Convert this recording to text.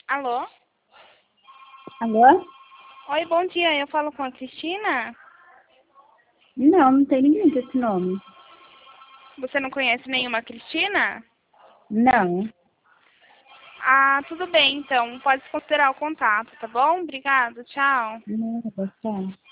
Alô? Alô? Oi, bom dia. Eu falo com a Cristina? Não, não tem ninguém com esse nome. Você não conhece nenhuma Cristina? Não. Ah, tudo bem, então. Pode considerar o contato, tá bom? Obrigada, tchau. Não, tá.